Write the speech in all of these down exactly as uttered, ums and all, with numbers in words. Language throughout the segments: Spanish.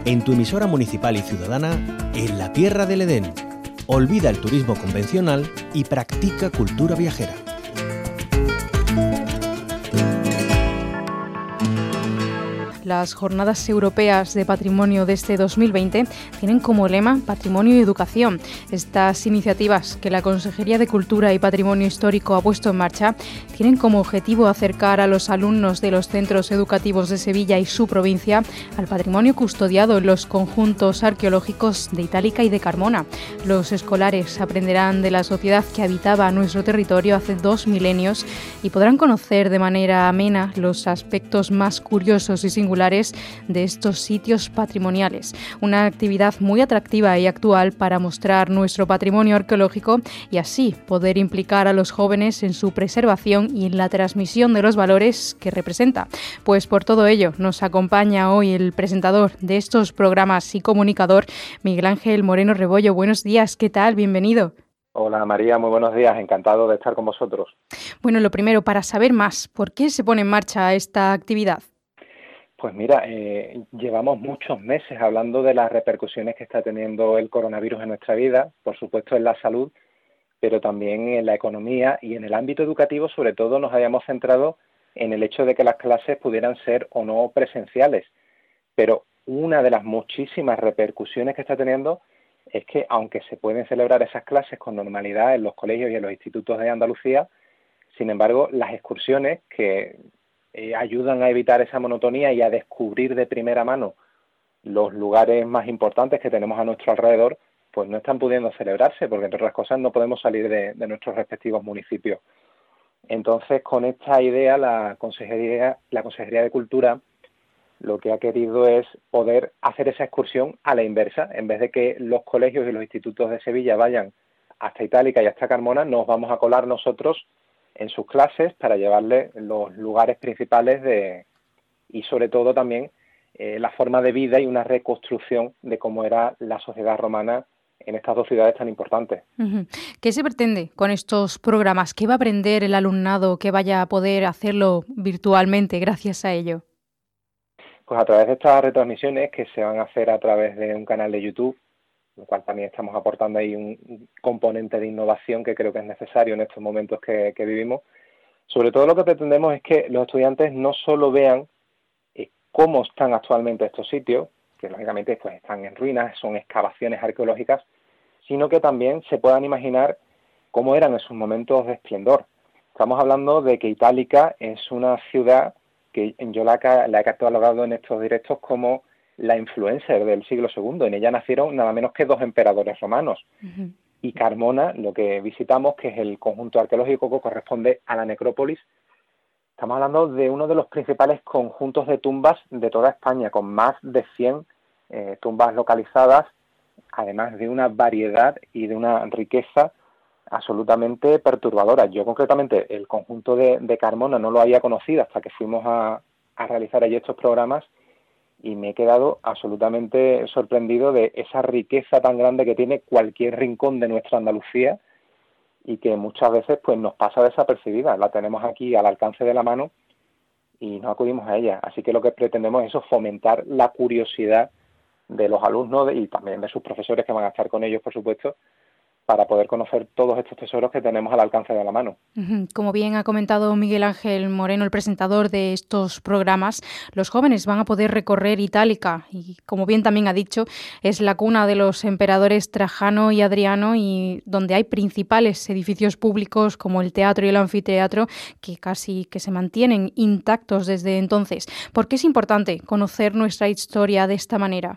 en tu emisora municipal y ciudadana, en la Tierra del Edén. Olvida el turismo convencional y practica cultura viajera. Las Jornadas Europeas de Patrimonio de este dos mil veinte tienen como lema Patrimonio y Educación. Estas iniciativas que la Consejería de Cultura y Patrimonio Histórico ha puesto en marcha tienen como objetivo acercar a los alumnos de los centros educativos de Sevilla y su provincia al patrimonio custodiado en los conjuntos arqueológicos de Itálica y de Carmona. Los escolares aprenderán de la sociedad que habitaba nuestro territorio hace dos milenios y podrán conocer de manera amena los aspectos más curiosos y singulares de estos sitios patrimoniales. Una actividad muy atractiva y actual para mostrar nuestro patrimonio arqueológico y así poder implicar a los jóvenes en su preservación y en la transmisión de los valores que representa. Pues por todo ello nos acompaña hoy el presentador de estos programas y comunicador, Miguel Ángel Moreno Rebollo. Buenos días, ¿qué tal? Bienvenido. Hola María, muy buenos días, encantado de estar con vosotros. Bueno, lo primero, para saber más, ¿por qué se pone en marcha esta actividad? Pues mira, eh, llevamos muchos meses hablando de las repercusiones que está teniendo el coronavirus en nuestra vida, por supuesto en la salud, pero también en la economía y en el ámbito educativo. Sobre todo nos habíamos centrado en el hecho de que las clases pudieran ser o no presenciales, pero una de las muchísimas repercusiones que está teniendo es que aunque se pueden celebrar esas clases con normalidad en los colegios y en los institutos de Andalucía, sin embargo las excursiones que Eh, ayudan a evitar esa monotonía y a descubrir de primera mano los lugares más importantes que tenemos a nuestro alrededor, pues no están pudiendo celebrarse, porque entre otras cosas no podemos salir de, de nuestros respectivos municipios. Entonces, con esta idea, la Consejería, la Consejería de Cultura lo que ha querido es poder hacer esa excursión a la inversa. En vez de que los colegios y los institutos de Sevilla vayan hasta Itálica y hasta Carmona, nos vamos a colar nosotros en sus clases para llevarle los lugares principales de y sobre todo también eh, la forma de vida y una reconstrucción de cómo era la sociedad romana en estas dos ciudades tan importantes. Uh-huh. ¿Qué se pretende con estos programas? ¿Qué va a aprender el alumnado que vaya a poder hacerlo virtualmente gracias a ello? Pues a través de estas retransmisiones que se van a hacer a través de un canal de YouTube, lo cual también estamos aportando ahí un componente de innovación que creo que es necesario en estos momentos que, que vivimos. Sobre todo lo que pretendemos es que los estudiantes no solo vean eh, cómo están actualmente estos sitios, que lógicamente pues están en ruinas, son excavaciones arqueológicas, sino que también se puedan imaginar cómo eran en sus momentos de esplendor. Estamos hablando de que Itálica es una ciudad que yo la, la he catalogado en estos directos como la influencer del siglo segundo. En ella nacieron nada menos que dos emperadores romanos. Uh-huh. Y Carmona, lo que visitamos, que es el conjunto arqueológico que corresponde a la necrópolis, estamos hablando de uno de los principales conjuntos de tumbas de toda España, con más de cien eh, tumbas localizadas, además de una variedad y de una riqueza absolutamente perturbadora. Yo concretamente el conjunto de, de Carmona no lo había conocido hasta que fuimos a, a realizar allí estos programas, y me he quedado absolutamente sorprendido de esa riqueza tan grande que tiene cualquier rincón de nuestra Andalucía y que muchas veces pues nos pasa desapercibida. La tenemos aquí al alcance de la mano y no acudimos a ella. Así que lo que pretendemos es eso, fomentar la curiosidad de los alumnos y también de sus profesores, que van a estar con ellos, por supuesto, para poder conocer todos estos tesoros que tenemos al alcance de la mano. Como bien ha comentado Miguel Ángel Moreno, el presentador de estos programas, los jóvenes van a poder recorrer Itálica y, como bien también ha dicho, es la cuna de los emperadores Trajano y Adriano, y donde hay principales edificios públicos como el teatro y el anfiteatro que casi que se mantienen intactos desde entonces. ¿Por qué es importante conocer nuestra historia de esta manera?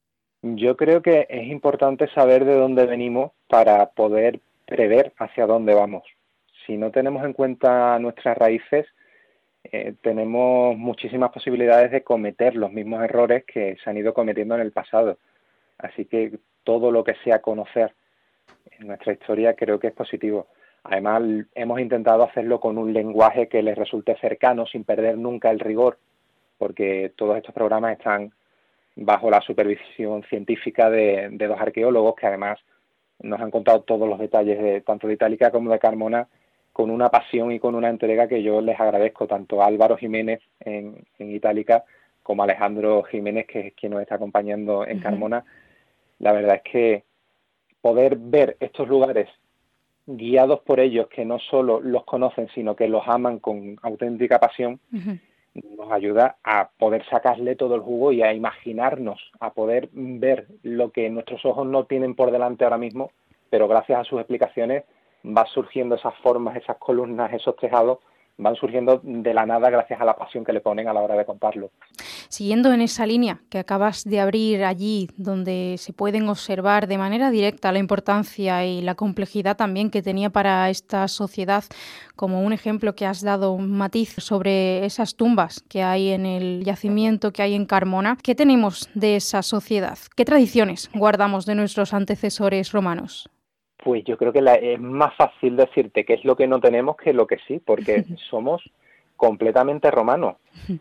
Yo creo que es importante saber de dónde venimos para poder prever hacia dónde vamos. Si no tenemos en cuenta nuestras raíces, eh, tenemos muchísimas posibilidades de cometer los mismos errores que se han ido cometiendo en el pasado. Así que todo lo que sea conocer en nuestra historia creo que es positivo. Además, hemos intentado hacerlo con un lenguaje que les resulte cercano, sin perder nunca el rigor, porque todos estos programas están bajo la supervisión científica de, de dos arqueólogos que además nos han contado todos los detalles de tanto de Itálica como de Carmona con una pasión y con una entrega que yo les agradezco tanto a Álvaro Jiménez en, en Itálica como Alejandro Jiménez, que es quien nos está acompañando en Uh-huh. Carmona. La verdad es que poder ver estos lugares guiados por ellos, que no solo los conocen, sino que los aman con auténtica pasión, Uh-huh. nos ayuda a poder sacarle todo el jugo y a imaginarnos, a poder ver lo que nuestros ojos no tienen por delante ahora mismo, pero gracias a sus explicaciones va surgiendo esas formas, esas columnas, esos tejados, van surgiendo de la nada gracias a la pasión que le ponen a la hora de contarlo. Siguiendo en esa línea que acabas de abrir allí, donde se pueden observar de manera directa la importancia y la complejidad también que tenía para esta sociedad, como un ejemplo que has dado, un matiz sobre esas tumbas que hay en el yacimiento que hay en Carmona, ¿qué tenemos de esa sociedad? ¿Qué tradiciones guardamos de nuestros antecesores romanos? Pues yo creo que la, es más fácil decirte qué es lo que no tenemos que lo que sí, porque somos completamente romanos.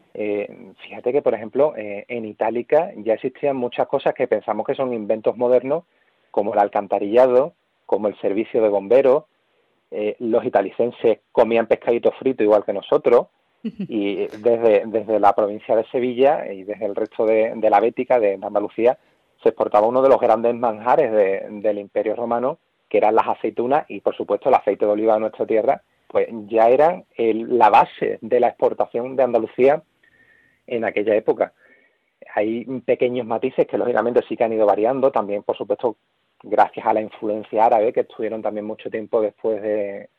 Eh, fíjate que, por ejemplo, eh, en Itálica ya existían muchas cosas que pensamos que son inventos modernos, como el alcantarillado, como el servicio de bomberos. Eh, los italicenses comían pescadito frito igual que nosotros, y desde, desde la provincia de Sevilla y desde el resto de, de la Bética, de Andalucía, se exportaba uno de los grandes manjares de, del Imperio Romano, que eran las aceitunas y, por supuesto, el aceite de oliva de nuestra tierra, pues ya eran el, la base de la exportación de Andalucía en aquella época. Hay pequeños matices que, lógicamente, sí que han ido variando, también, por supuesto, gracias a la influencia árabe, que estuvieron también mucho tiempo después de,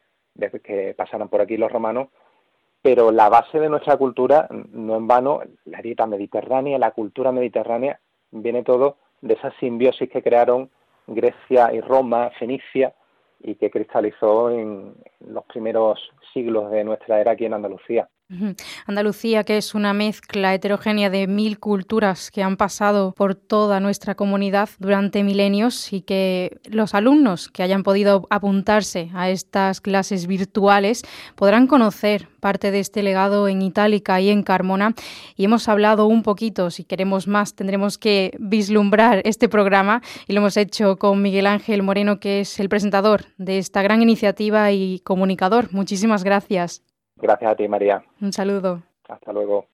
de que pasaran por aquí los romanos, pero la base de nuestra cultura, no en vano, la dieta mediterránea, la cultura mediterránea, viene todo de esa simbiosis que crearon Grecia y Roma, Fenicia, y que cristalizó en los primeros siglos de nuestra era aquí en Andalucía. Andalucía, que es una mezcla heterogénea de mil culturas que han pasado por toda nuestra comunidad durante milenios, y que los alumnos que hayan podido apuntarse a estas clases virtuales podrán conocer parte de este legado en Itálica y en Carmona. Y hemos hablado un poquito, si queremos más tendremos que vislumbrar este programa, y lo hemos hecho con Miguel Ángel Moreno, que es el presentador de esta gran iniciativa y comunicador. Muchísimas gracias. Gracias a ti, María. Un saludo. Hasta luego.